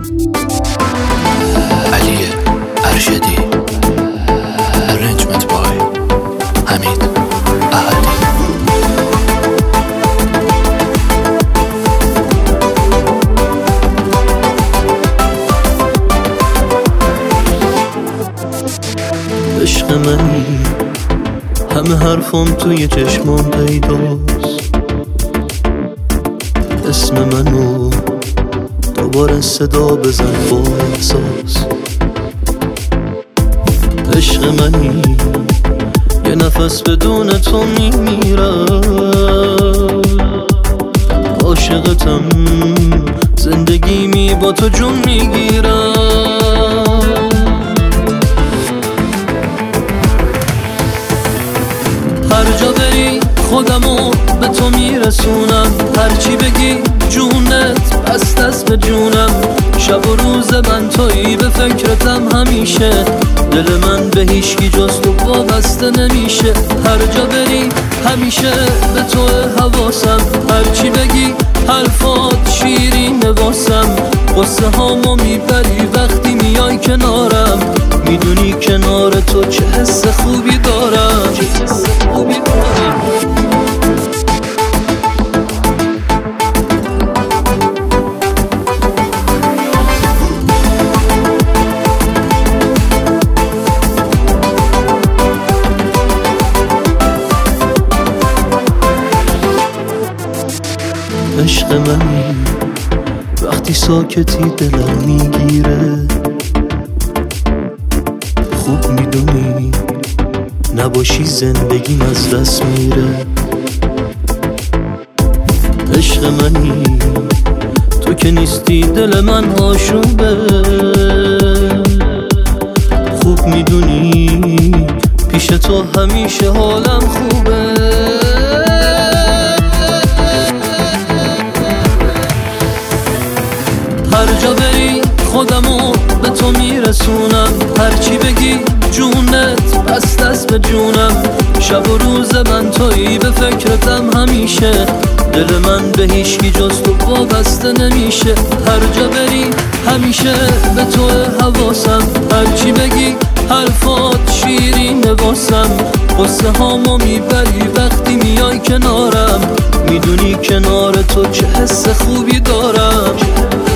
علی ارشدی، ارنجمنت بای حمید احدی. عشق منی، همه حرفم توی چشمام پیداست. اسم منو دوباره صدا بزن با احساس. عشق منی، یه نفس بدون تو میمیرم. عاشقتم، زندگیمی با تو جون میگیرم. هر جا بری خودمو به تو میرسونم. هرچی بگی جونت بست دست به جونم. شب و روز من تویی، به فکرتم همیشه. دل من به هیچکی جز تو وابسته نمیشه. هر جا بری همیشه به تو حواسم. هرچی بگی حرفات شیرین واسم. قصه هامو میبری وقتی میای کنارم. میدونی کنار تو چه حس خوبی دارم. عشق منی، وقتی ساکتی دلم میگیره. خوب میدونی نباشی زندگیم از دست میره. عشق منی، تو که نیستی دل من آشوبه. خوب میدونی پیش تو همیشه حالم خوبه. هر جا بری خودمو به تو میرسونم. هرچی بگی جونت بست دست به جونم. شب و روز من تویی، به فکرتم همیشه. دل من به هیچکی جز تو وابسته نمیشه. هر جا بری همیشه به تو حواسم. هرچی بگی حرفات شیرین واسم. قصه هامو میبری وقتی میای کنارم. میدونی کنار تو چه حس خوبی دارم.